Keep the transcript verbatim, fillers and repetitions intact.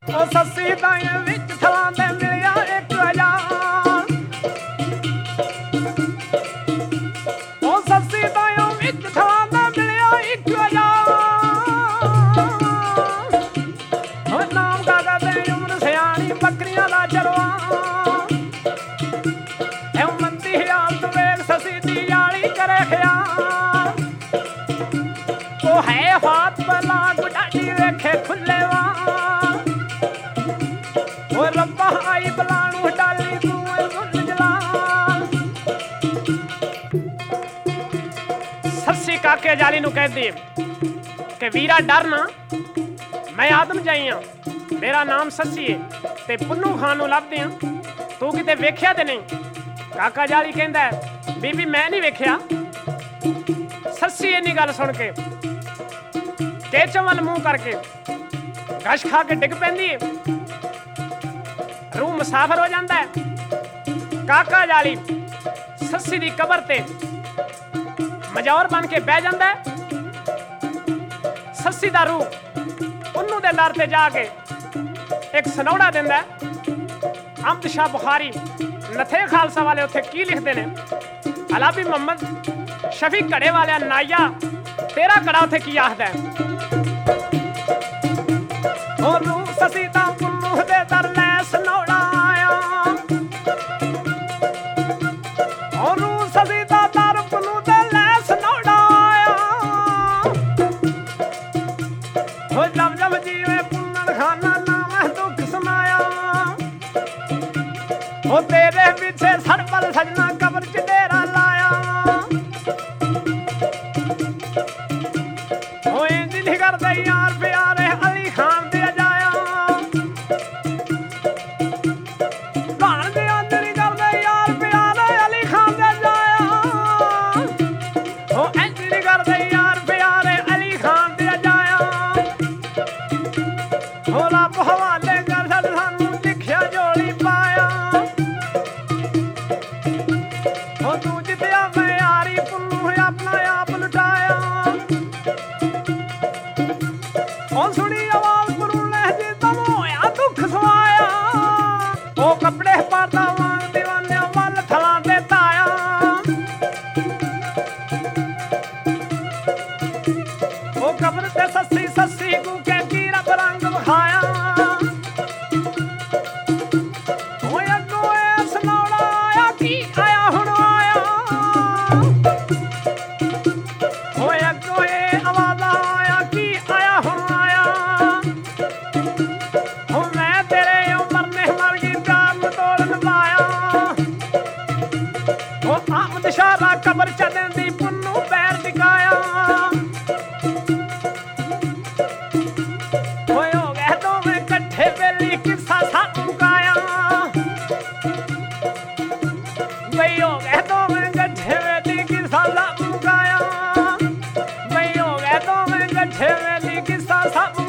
ਉਹ ਸੱਸੀ ਤਾਈਂ ਵਿੱਚ ਥਲਾਂ ਦੇ ਮਿਲਿਆ ਇੱਕ ਹਜ਼ਾਰ। ਉਹ ਸੱਸੀ ਤਾਈਂ ਵਿੱਚ ਥਲਾਂ ਦੇ ਮਿਲਿਆ ਇੱਕ ਹਜ਼ਾਰ। ਉਹ ਨਾਮ ਕਾਕਾ ਤੇ ਉਮਰ ਸਿਆਣੀ ਬੱਕਰੀਆਂ ਦਾ ਚਰਵਾ। ਐਉਂ ਮੰਦੀ ਹਾਲਤ ਵੇਖ ਸੱਸੀ ਦੀ ਯਾਲੀ ਕਰੇ ਖਿਆਲ। ਉਹ ਹੈ ਹਾਥ ਬਲਾ ਗੁਡਾਡੀ ਵੇਖੇ ਖੁੱਲੇ ਵਾ। ਉਹ ਰੱਬਾ ਆਈ ਬਲਾਣੂ ਡਾਲੀ ਤੂੰ ਸੁਣ ਜਲਾਲ। ਸੱਸੀ ਕਾਕੇ ਜਾਲੀ ਨੂੰ ਕਹਿੰਦੀ ਕਿ ਵੀਰਾ ਡਰ ਨਾ, ਮੈਂ ਆਦਮ ਜਾਈ ਹਾਂ, ਮੇਰਾ ਨਾਮ ਸੱਸੀ ਹੈ ਤੇ ਪੁੰਨੂ ਖਾਨ ਨੂੰ ਲੱਭਦੇ ਹਾਂ, ਤੂੰ ਕਿਤੇ ਵੇਖਿਆ ਤੇ ਨਹੀਂ? ਕਾਕਾ ਜਾਲੀ ਕਹਿੰਦਾ ਬੀਬੀ ਮੈਂ ਨਹੀਂ ਵੇਖਿਆ। ਸੱਸੀ ਇੰਨੀ ਗੱਲ ਸੁਣ ਕੇ ਕੇਚਮ ਵੱਲ ਮੂੰਹ ਕਰਕੇ ਗਸ਼ ਖਾ ਕੇ ਡਿੱਗ ਪੈਂਦੀ ਹੈ। रूह मुसाफर हो जाता है। काका जाली सस्सी दी कबर ते मजौर बन के बह जाता है। सस्सी दा रूह उन्नू दे दर ते जाके एक सनौड़ा दिंदा है। अहमद शाह बुखारी नथे खालसा वाले उत्थे की लिखते ने, अलाबी मोहम्मद शफी घड़े वाले नाया तेरा कड़ा उत्थे की आखदा है। ओ रूह सस्सी दा पुन्नू दे दर लै सनौड़ा आया। ओ रूह सस्सी दा दर पुन्नू दे लै सनौड़ा आया। ओ जब जब जीवे पुन्नन खाना नाम दुख सुनाया। ओ तेरे पीछे सरपल सजना कब्र च डेरा लाया। ओ इंज नहीं करदे यार प्यारे अली खान दे जाया। भाण दे अंज नहीं करदे यार प्यारे अली खान दे जाया। ओ इंज नहीं करदे यार प्यारे अली खान दे जाया। ओ रब हवाले कर छड़ सानू लिखिया जोड़ी पाया। ओ तू जितया मैं यारी पुन्नू अपना आप लुटाया। ओ सुनी आवाज गुरु ने जी तम होया दुख सवाया। ओ कपड़े पाता वांग दीवाने वल थलां दे ताया। ओ कब्र ते सस्सी सस्सी को के की रब रंग विखाया। ओ अगो ए सनौड़ा आया की आया हुण आया। ओ अगो ए आवाज़ आया की आया हुण आया। ओ मैं तेरे उमर ने मर गई प्यार में तोड़न पाया। ओ अहमद शाह दा कब्र चढ़न दी पुन्नू पैर टिकाया। ओए हो गए दोवें कट्ठे बेली किस्सा साथ मुकाया। बई हो गए दोवें कट्ठे बेली किस्सा साथ मुकाया। बई हो गए दोवें कट्ठे बेली किस्सा साथ